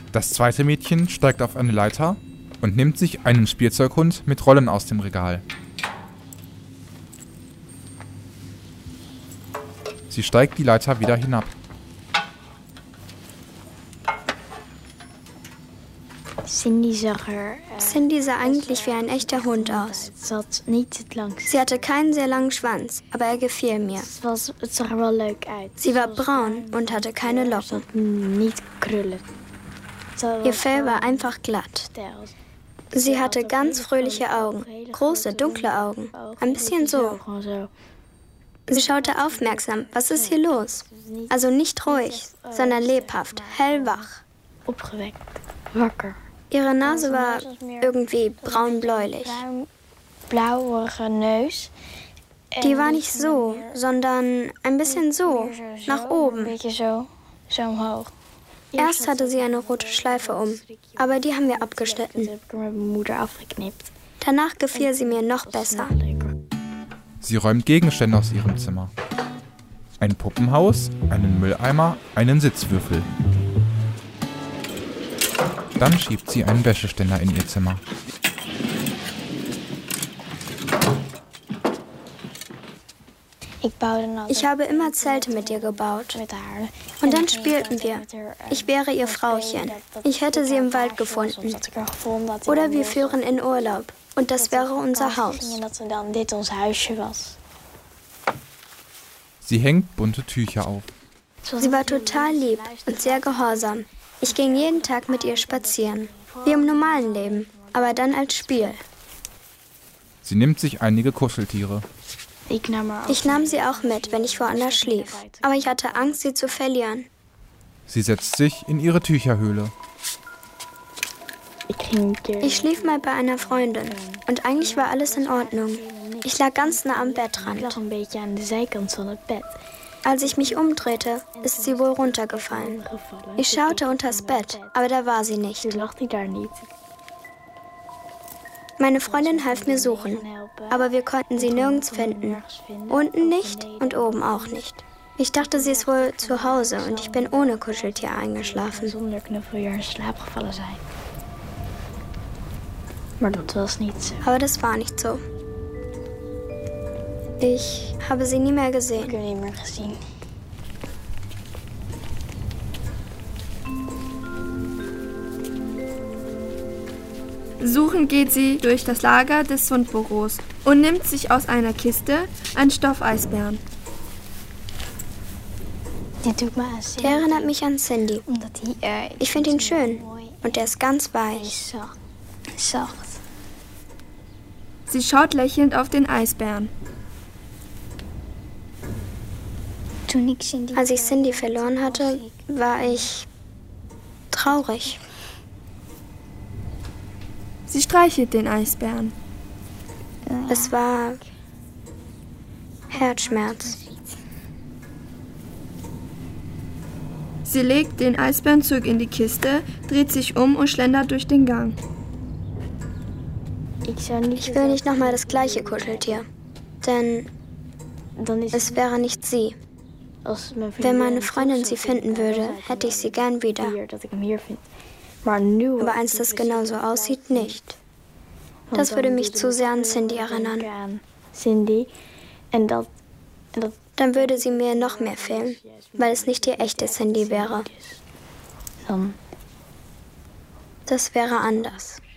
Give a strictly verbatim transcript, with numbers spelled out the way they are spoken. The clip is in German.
Das zweite Mädchen steigt auf eine Leiter und nimmt sich einen Spielzeughund mit Rollen aus dem Regal. Sie steigt die Leiter wieder hinab. Cindy zag er... Cindy sah eigentlich wie ein echter Hund aus. Het zat niet het langst. Sie hatte keinen sehr langen Schwanz, aber er gefiel mir. Het, was, het zag er wel leuk uit. Sie war braun und hatte keine Locken. Niet krullen. Ihr Fell war einfach glatt. Sie hatte ganz fröhliche Augen, große, dunkle Augen, ein bisschen so. Sie schaute aufmerksam, was ist hier los? Also nicht ruhig, sondern lebhaft, hellwach. Opgewekt, wakker. Ihre Nase war irgendwie braun-bläulich. Blauwige Neus. Die war nicht so, sondern ein bisschen so, nach oben. Zo, zo omhoog. Erst hatte sie eine rote Schleife um, aber die haben wir abgeschnitten. Dat heb ik er met mijn moeder afgeknipt. Danach gefiel sie mir noch besser. Sie räumt Gegenstände aus ihrem Zimmer. Ein Puppenhaus, einen Mülleimer, einen Sitzwürfel. Dann schiebt sie einen Wäscheständer in ihr Zimmer. Ich habe immer Zelte mit ihr gebaut. Und dann spielten wir. Ich wäre ihr Frauchen. Ich hätte sie im Wald gefunden. Oder wir führen in Urlaub. Und das wäre unser Haus. Sie hängt bunte Tücher auf. Sie war total lieb und sehr gehorsam. Ich ging jeden Tag mit ihr spazieren. Wie im normalen Leben, aber dann als Spiel. Sie nimmt sich einige Kuscheltiere. Ich nahm sie auch mit, wenn ich woanders schlief. Aber ich hatte Angst, sie zu verlieren. Sie setzt sich in ihre Tücherhöhle. Ich schlief mal bei einer Freundin und eigentlich war alles in Ordnung. Ich lag ganz nah am Bettrand. Als ich mich umdrehte, ist sie wohl runtergefallen. Ich schaute unters Bett, aber da war sie nicht. Meine Freundin half mir suchen, aber wir konnten sie nirgends finden. Unten nicht und oben auch nicht. Ich dachte, sie ist wohl zu Hause und ich bin ohne Kuscheltier eingeschlafen. Aber das war nicht so. Ich habe sie nie mehr gesehen. Suchend geht sie durch das Lager des Fundbüros und nimmt sich aus einer Kiste einen Stoffeisbären. Der erinnert mich an Cindy. Ich finde ihn schön und er ist ganz weich. Sie schaut lächelnd auf den Eisbären. Als ich Cindy verloren hatte, war ich traurig. Sie streichelt den Eisbären. Es war Herzschmerz. Sie legt den Eisbären zurück in die Kiste, dreht sich um und schlendert durch den Gang. Ich will nicht nochmal das gleiche Kuscheltier, denn es wäre nicht sie. Wenn meine Freundin sie finden würde, hätte ich sie gern wieder. Aber eins, das genauso aussieht, nicht. Das würde mich zu sehr an Cindy erinnern. Dann würde sie mir noch mehr fehlen, weil es nicht die echte Cindy wäre. Das wäre anders.